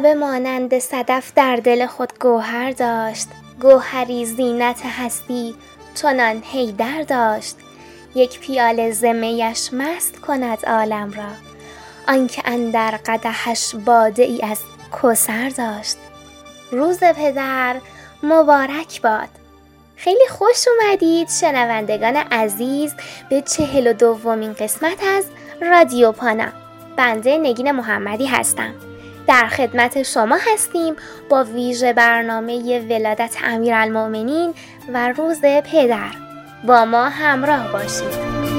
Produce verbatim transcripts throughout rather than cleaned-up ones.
کعبه مانند صدف در دل خود گوهر داشت، گوهری زینت هستی چنان حیدر داشت. یک پیاله ز میش مست کند عالم را، آنکه اندر قدحش باده ای از کوثر داشت. روز پدر مبارک باد. خیلی خوش اومدید شنوندگان عزیز به چهل و دومین قسمت از رادیو پانا. بنده نگین محمدی هستم. در خدمت شما هستیم با ویژه برنامه ولادت امیرالمؤمنین و روز پدر. با ما همراه باشید.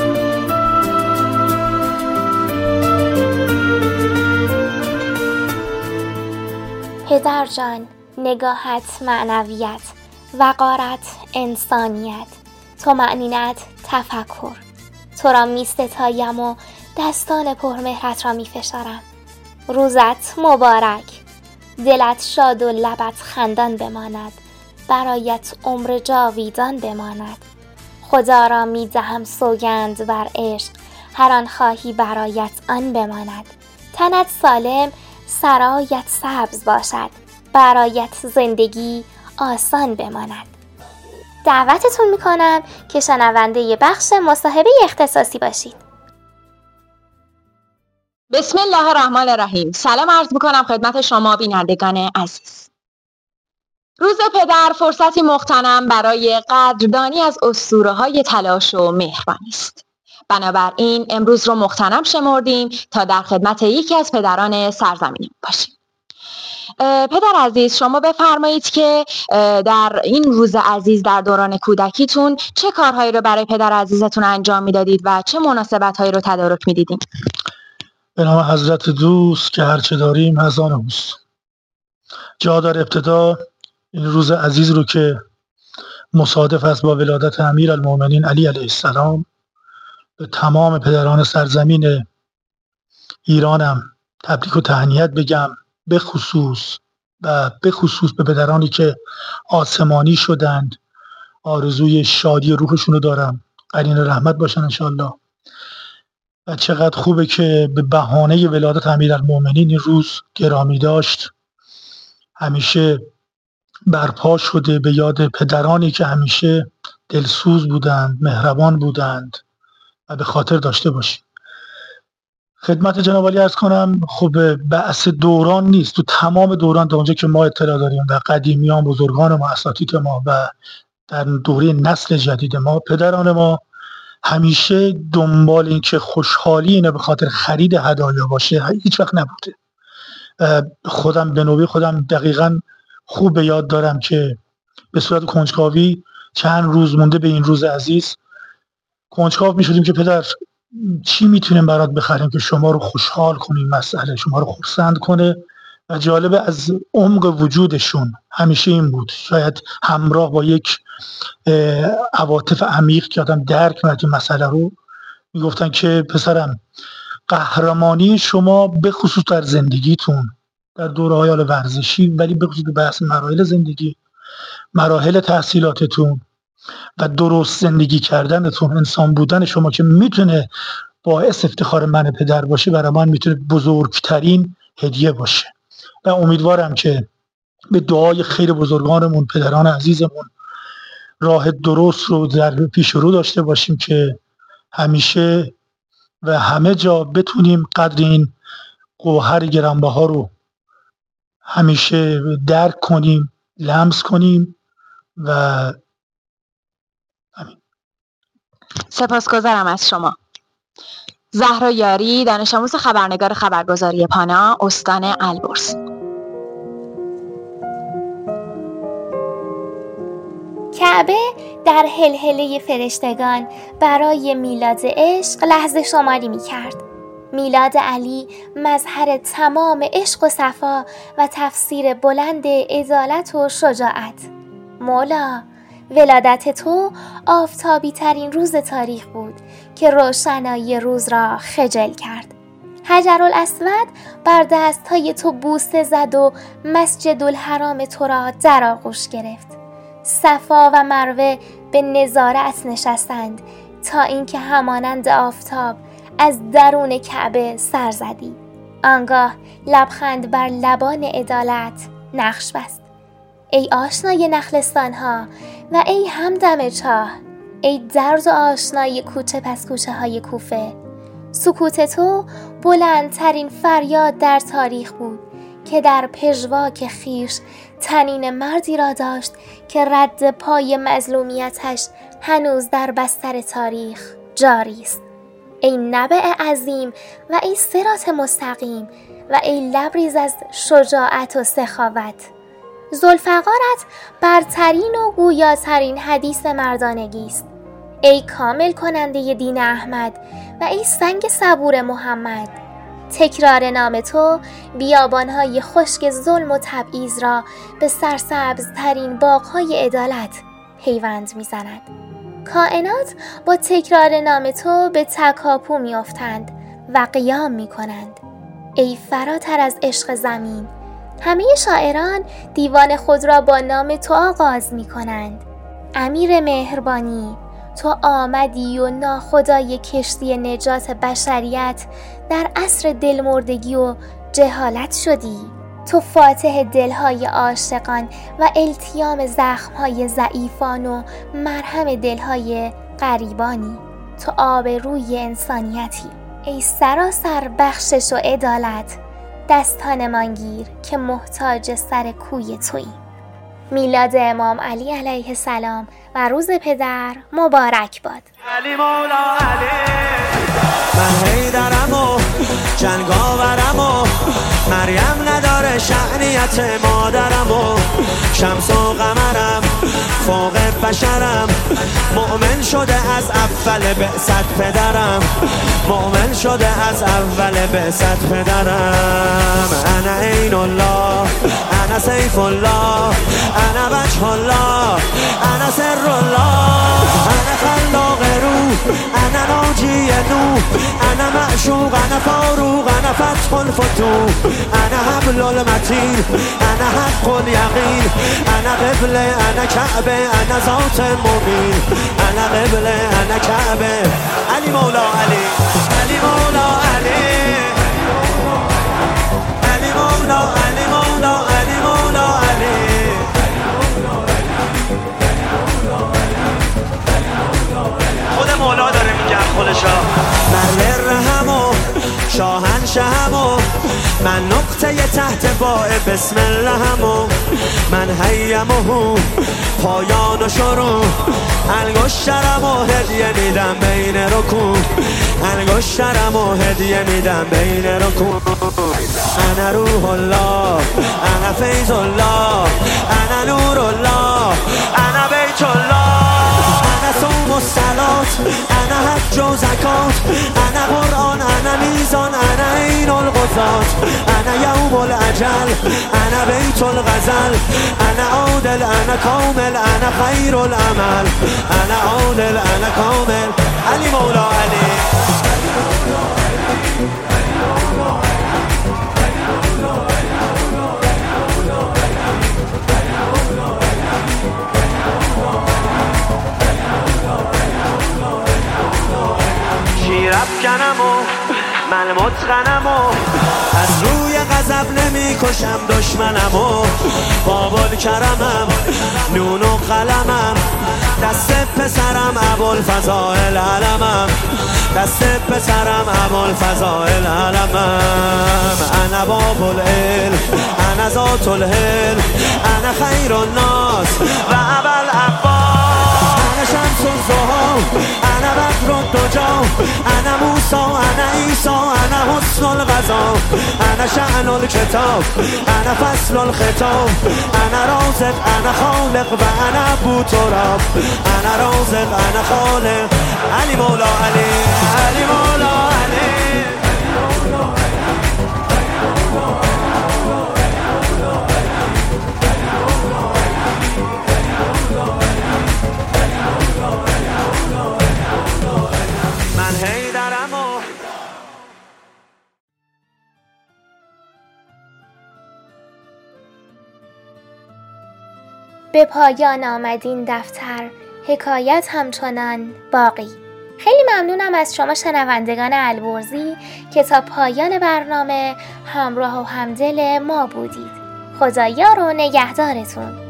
پدر جان، نگاهت معنویت، وقارت انسانیت، طمأنینت تفکر. تو را می ستایم و دستان پرمهرت را می فشارم. روزت مبارک، دلت شاد و لبت خندان بماند، برایت عمر جاویدان بماند. خدا را می دهم سوگند بر عشق، هر آن خواهی برایت آن بماند. تنت سالم، سرایت سبز باشد، برایت زندگی آسان بماند. دعوتتون میکنم که شنونده بخش مصاحبه اختصاصی باشید. بسم الله الرحمن الرحیم. سلام عرض میکنم خدمت شما بینندگان عزیز. روز پدر فرصتی مغتنم برای قدردانی از اسطوره‌های تلاش و مهربانی است. بنابراین امروز رو مغتنم شمردیم تا در خدمت یکی از پدران سرزمین باشیم. پدر عزیز، شما بفرمایید که در این روز عزیز در دوران کودکیتون چه کارهایی رو برای پدر عزیزتون انجام میدادید و چه مناسبت‌هایی رو تدارک میدیدین؟ به نام حضرت دوست که هرچه داریم از آن اوست. جا در ابتدا این روز عزیز رو که مصادف است با ولادت امیرالمؤمنین علی علیه السلام، به تمام پدران سرزمین ایرانم تبریک و تهنیت بگم، به خصوص و به خصوص به پدرانی که آسمانی شدند. آرزوی شادی روحشون رو دارم، قرین رحمت باشن انشالله. و چقدر خوبه که به بهانه ولادت امیرالمؤمنین این روز گرامی داشت همیشه برپا شده به یاد پدرانی که همیشه دلسوز بودند، مهربان بودند و به خاطر داشته باشیم. خدمت جناب عالی عرض کنم، خب بحث دوران نیست، تو تمام دوران تا اونجا که ما اطلاع داریم و قدیمیان بزرگان ما، اساتید ما و در دوره نسل جدید ما، پدران ما همیشه دنبال این که خوشحالی اینه به خاطر خرید هدایا باشه هیچ وقت نبوده. خودم به نوبه خودم دقیقاً خوب به یاد دارم که به صورت کنجکاوی چند روز مونده به این روز عزیز کنجکاو می شدیم که پدر چی میتونیم برات بخریم که شما رو خوشحال کنیم، مسئله شما رو خرسند کنه. و جالبه از عمق وجودشون همیشه این بود، شاید همراه با یک عواطف عمیق که آدم درک می‌کنه مسئله رو، میگفتن که پسرم، قهرمانی شما به خصوص در زندگیتون در دوره‌های حال ورزشی، ولی به خصوص بحث مراحل زندگی، مراحل تحصیلاتتون و درست زندگی کردنتون، انسان بودن شما که میتونه باعث افتخار من پدر باشه، برای من میتونه بزرگترین هدیه باشه. و امیدوارم که به دعای خیر بزرگانمون، پدران عزیزمون، راه درست رو در پیش رو داشته باشیم که همیشه و همه جا بتونیم قدر این گوهر گرانبها رو همیشه درک کنیم، لمس کنیم و همین. سپاسگزارم از شما. زهرا یاری، دانش آموز خبرنگار خبرگزاری پانا، استان البرز. کعبه در هلهله فرشتگان برای میلاد عشق لحظه شماری می کرد. میلاد علی مظهر تمام عشق و صفا و تفسیر بلند عدالت و شجاعت. مولا، ولادت تو آفتابی ترین روز تاریخ بود که روشنایی روز را خجل کرد. حجرالاسود بر دستهای تو بوسه زد و مسجد الحرام تو را در آغوش گرفت. صفا و مروه به نظارت نشستند تا اینکه همانند آفتاب از درون کعبه سر زدی. آنگاه لبخند بر لبان عدالت نقش بست. ای آشنای نخلستان ها و ای همدم چاه، ای درد و آشنای کوچه پس کوچه های کوفه، سکوت تو بلندترین فریاد در تاریخ بود که در پژواک خیش طنین مردی را داشت که رد پای مظلومیتش هنوز در بستر تاریخ جاری است. ای نبع عظیم و ای صراط مستقیم و ای لبریز از شجاعت و سخاوت، ذوالفقارت برترین و گویاترین حدیث مردانگی است. ای کامل کننده دین احمد و ای سنگ صبور محمد، تکرار نام تو بیابانهای خشک ظلم و تبعیض را به سرسبزترین باغهای عدالت پیوند میزند. کائنات با تکرار نام تو به تکاپو میافتند و قیام میکنند. ای فراتر از عشق زمین، همه شاعران دیوان خود را با نام تو آغاز میکنند. امیر مهربانی، تو آمدی و ناخدای کشتی نجات بشریت در عصر دلمردگی و جهالت شدی. تو فاتح دلهای عاشقان و التیام زخمهای ضعیفان و مرهم دلهای غریبانی. تو آب روی انسانیتی. ای سراسر بخشش و عدالت، دستانمان گیر که محتاج سر کوی تویی. میلاد امام علی علیه السلام و روز پدر مبارک باد. علی مولا علی، من حیدرم و جنگاورم و مریم نداره شأنیت مادرم و شمس و قمرم فوق بشرم، مؤمن شده از اول بعثت پدرم، مؤمن شده از اول بعثت پدرم. انا عین الله، انا سیف الله، انا وجه الله، انا سر الله، انا خلاق روح، انا ناجی نوح، انا معشوق، انا فاروق، انا فتح الفتوح، انا حبل المتین، انا حق الیقین، انا قبله، انا کعبه، انا ذات مبین، انا قبله، انا کعبه. علی مولا علی، علی مولا علی، علی مولا علی مولا علی مولا علی. خود مولا داره میگه خودشا. من رهم و شاهنشهم و من نقطه تحت باء بسم الله هم و من حیم و پایان و شروع، انگشترم و هدیه میدم بین رکوع، انگشترم و هدیه میدم بین رکوع. انا روح الله، انا فیض الله، انا نور الله، انا بیت الله، انا صوم و صلات، انا حج و زکات، انا قرآن، انا میزان، انا عین القضات، انا یوم الاجل، انا بیت الغزل، انا عادل، انا کامل، انا خیر العمل، انا عادل، انا کامل. علی مولا علی. شیرافکنم و من متقنم و از روی غضب نمی کشم دشمنم و بابل کرمم نون و قلمم، دست پسرم ابوالفضائل علمم، دست پسرم ابوالفضائل علمم. انا باب العلم، انا ذات الحلم، انا خیر الناس و ابا العباس، انا شمس الضحی، انا بدر الدجی، انا موسی، انا عیسی، انا حسن الغذا، انا شأن الکتاب، انا فصل الخطاب، انا رازق، انا خالق و انا ابو تراب، انا رازق، انا خالق. علی مولا علی، علی مولا علی. من حیدرم و به پایان آمد این دفتر، حکایت همچنان باقی. خیلی ممنونم از شما شنوندگان البرزی که تا پایان برنامه همراه و همدل ما بودید. خدایا رو نگهدارتون.